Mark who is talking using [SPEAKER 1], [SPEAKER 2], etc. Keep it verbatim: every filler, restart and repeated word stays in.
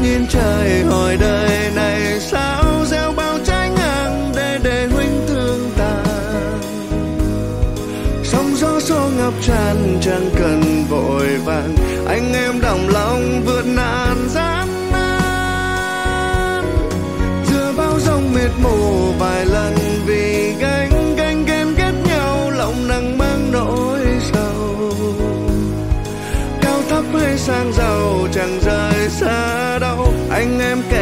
[SPEAKER 1] nhìn trời hỏi đời này sao gieo bao trái ngang để để huynh thương tàn. Sóng gió xô ngập tràn chẳng cần vội vàng, anh em đồng lòng vượt nạn gian nan. Giữa bão giông mịt mù vài lần vì ganh ganh ghen ghét nhau, lòng nặng mang nỗi sầu. Cao thấp hay sang giàu chẳng rời xa đâu, anh em kể